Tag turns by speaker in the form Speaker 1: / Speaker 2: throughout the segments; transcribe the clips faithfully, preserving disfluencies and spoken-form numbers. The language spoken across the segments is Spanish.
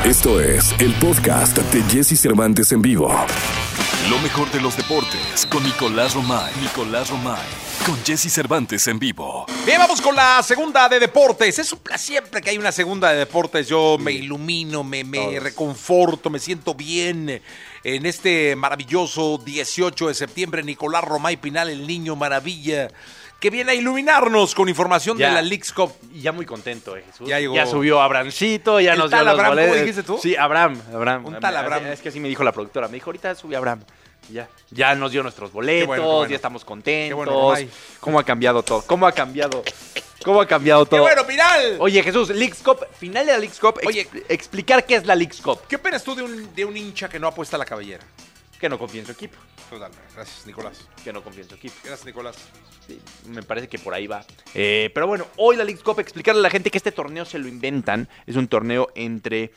Speaker 1: Esto es el podcast de Jesse Cervantes en vivo. Lo mejor de los deportes con Nicolás Romay. Nicolás Romay. Con Jesse Cervantes en vivo.
Speaker 2: Bien, vamos con la segunda de deportes. Es un placer siempre que hay una segunda de deportes. Yo me ilumino, me, me reconforto, me siento bien. En este maravilloso dieciocho de septiembre, Nicolás Romay Pinal, el niño maravilla, que viene a iluminarnos con información ya, de la Leagues Cup.
Speaker 3: Ya muy contento, eh, Jesús.
Speaker 2: Ya llegó.
Speaker 3: Ya subió Abrahamcito, ya nos dio los
Speaker 2: Abraham,
Speaker 3: boletos.
Speaker 2: ¿cómo dijiste tú?
Speaker 3: Sí, Abraham, Abraham.
Speaker 2: Un tal Abraham.
Speaker 3: Es que así me dijo la productora. Me dijo, ahorita subió Abraham. Ya, ya nos dio nuestros boletos,
Speaker 2: bueno, bueno.
Speaker 3: ya estamos contentos.
Speaker 2: Qué bueno,
Speaker 3: ¿Cómo ha cambiado todo? ¿Cómo ha cambiado? ¿Cómo ha cambiado todo?
Speaker 2: ¡Qué bueno, Pinal!
Speaker 3: Oye, Jesús, Leagues Cup, final de la Leagues Cup.
Speaker 2: Oye,
Speaker 3: ex- explicar qué es la Leagues Cup.
Speaker 2: ¿Qué opinas tú de un, de un hincha que no apuesta la cabellera?
Speaker 3: Que no confía en su equipo.
Speaker 2: Totalmente. Gracias, Nicolás.
Speaker 3: Que no confía en su equipo.
Speaker 2: Gracias, Nicolás.
Speaker 3: Sí, me parece que por ahí va. Eh, pero bueno, hoy la Leagues Cup, explicarle a la gente que este torneo se lo inventan. Es un torneo entre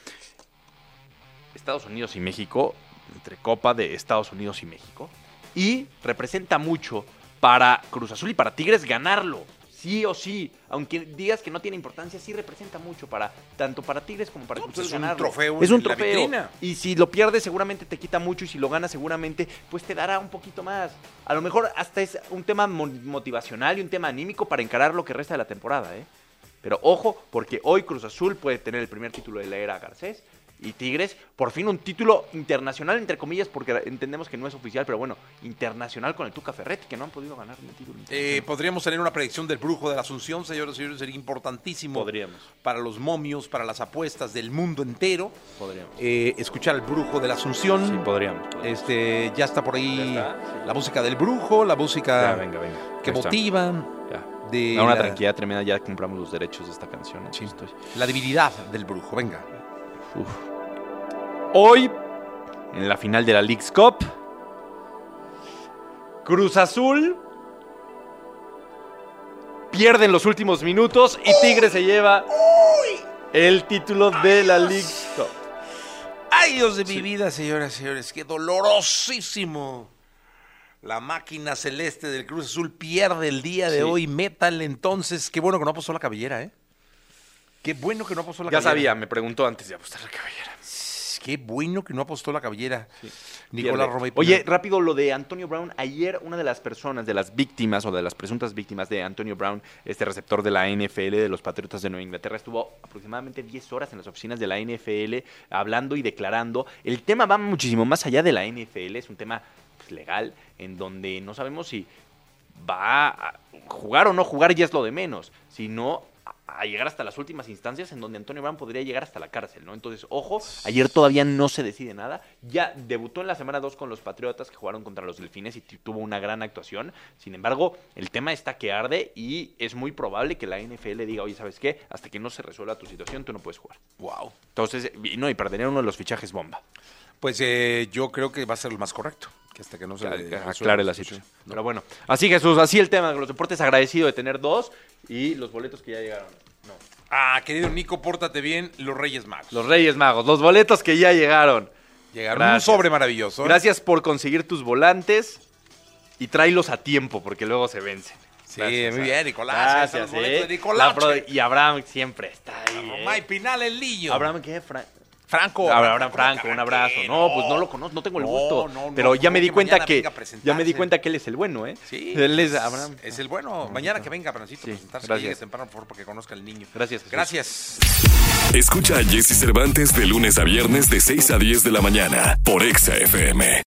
Speaker 3: Estados Unidos y México, entre Copa de Estados Unidos y México. Y representa mucho para Cruz Azul y para Tigres ganarlo. Sí o sí, aunque digas que no tiene importancia, sí representa mucho para tanto para Tigres como para
Speaker 2: No,
Speaker 3: Cruz
Speaker 2: pues
Speaker 3: Azul
Speaker 2: es un
Speaker 3: ganarlo.
Speaker 2: trofeo
Speaker 3: Es un
Speaker 2: en la
Speaker 3: trofeo.
Speaker 2: vitrina.
Speaker 3: Y si lo pierdes seguramente te quita mucho y si lo ganas seguramente pues te dará un poquito más. A lo mejor hasta es un tema motivacional y un tema anímico para encarar lo que resta de la temporada, ¿eh? Pero ojo, porque hoy Cruz Azul puede tener el primer título de la era Garcés. Y Tigres, por fin un título internacional, entre comillas, porque entendemos que no es oficial, pero bueno, internacional con el Tuca Ferretti, que no han podido ganar un título.
Speaker 2: Eh, Podríamos tener una predicción del Brujo de la Asunción, señores y señores, sería importantísimo.
Speaker 3: Podríamos.
Speaker 2: Para los momios, para las apuestas del mundo entero.
Speaker 3: Podríamos.
Speaker 2: Eh, escuchar al Brujo de la Asunción.
Speaker 3: Sí, podríamos. podríamos.
Speaker 2: Este, ya está por ahí
Speaker 3: Ya está, sí.
Speaker 2: la música del Brujo, la música
Speaker 3: Ya, venga, venga.
Speaker 2: que
Speaker 3: Ahí está.
Speaker 2: motiva.
Speaker 3: Ya.
Speaker 2: De
Speaker 3: Da una
Speaker 2: la,
Speaker 3: tranquilidad tremenda, ya compramos los derechos de esta canción. ¿eh?
Speaker 2: Sí.
Speaker 3: Estoy...
Speaker 2: la divinidad del Brujo, venga.
Speaker 3: Uf. Hoy, en la final de la Leagues Cup, Cruz Azul pierde en los últimos minutos y Tigres se lleva el título de la Leagues Cup.
Speaker 2: ¡Ay, Dios de mi
Speaker 3: Sí.
Speaker 2: vida, señoras y señores! ¡Qué dolorosísimo! La máquina celeste del Cruz Azul pierde el día de
Speaker 3: Sí.
Speaker 2: hoy. Métale entonces. Qué bueno que no apostó la cabellera, ¿eh? Qué bueno que no apostó la
Speaker 3: Ya
Speaker 2: cabellera.
Speaker 3: sabía, me preguntó antes de apostar la cabellera.
Speaker 2: Qué bueno que no apostó la cabellera.
Speaker 3: Sí.
Speaker 2: Nicolás
Speaker 3: Pierde.
Speaker 2: Romay.
Speaker 3: Oye, rápido lo de Antonio Brown. Ayer una de las personas, de las víctimas o de las presuntas víctimas de Antonio Brown, este receptor de la N F L de los Patriotas de Nueva Inglaterra, estuvo aproximadamente diez horas en las oficinas de la N F L hablando y declarando. El tema va muchísimo más allá de la N F L, es un tema pues, legal en donde no sabemos si va a jugar o no jugar, ya es lo de menos, sino a llegar hasta las últimas instancias en donde Antonio Brown podría llegar hasta la cárcel, ¿no? Entonces, ojo, ayer todavía no se decide nada. Ya debutó en la semana dos con los Patriotas que jugaron contra los Delfines y t- tuvo una gran actuación. Sin embargo, el tema está que arde y es muy probable que la N F L diga, oye, ¿sabes qué? Hasta que no se resuelva tu situación, tú no puedes jugar.
Speaker 2: Wow.
Speaker 3: Entonces, y no, y perdería uno de los fichajes bomba.
Speaker 2: Pues eh, yo creo que va a ser lo más correcto. Que hasta que no se
Speaker 3: Que,
Speaker 2: le
Speaker 3: que
Speaker 2: resuelva
Speaker 3: aclare la situación. ¿No? Pero bueno, así Jesús, así el tema de los deportes, agradecido de tener dos y los boletos que ya llegaron. No.
Speaker 2: Ah, querido Nico, pórtate bien. Los Reyes Magos.
Speaker 3: Los Reyes Magos, los boletos que ya llegaron.
Speaker 2: Llegaron.
Speaker 3: Gracias.
Speaker 2: Un sobre maravilloso.
Speaker 3: Gracias por conseguir tus volantes y tráelos a tiempo porque luego se vencen.
Speaker 2: Sí,
Speaker 3: Gracias,
Speaker 2: muy
Speaker 3: ¿eh?
Speaker 2: bien, Nicolás.
Speaker 3: Gracias,
Speaker 2: Los boletos
Speaker 3: ¿eh?
Speaker 2: de Nicolás.
Speaker 3: La pro- y Abraham siempre está ahí.
Speaker 2: Romay
Speaker 3: ¿eh?
Speaker 2: Pinal, el niño.
Speaker 3: Abraham, ¿qué? Fra-
Speaker 2: Franco.
Speaker 3: Abraham Franco, un abrazo. No, pues no lo conozco, no tengo el
Speaker 2: No,
Speaker 3: gusto.
Speaker 2: no, no,
Speaker 3: pero ya me
Speaker 2: que
Speaker 3: di cuenta
Speaker 2: mañana
Speaker 3: que
Speaker 2: venga a
Speaker 3: ya
Speaker 2: presentarse.
Speaker 3: me di cuenta que él es el bueno, ¿eh?
Speaker 2: Sí.
Speaker 3: Él es Abraham.
Speaker 2: Es el bueno. Mañana que venga, Abrahamcito,
Speaker 3: Sí,
Speaker 2: a presentarse.
Speaker 3: gracias.
Speaker 2: Que llegue temprano, por favor, para que conozca al niño.
Speaker 3: Gracias, Jesús.
Speaker 2: Gracias.
Speaker 1: Escucha a Jesse Cervantes de lunes a viernes de seis a diez de la mañana por Exa F M.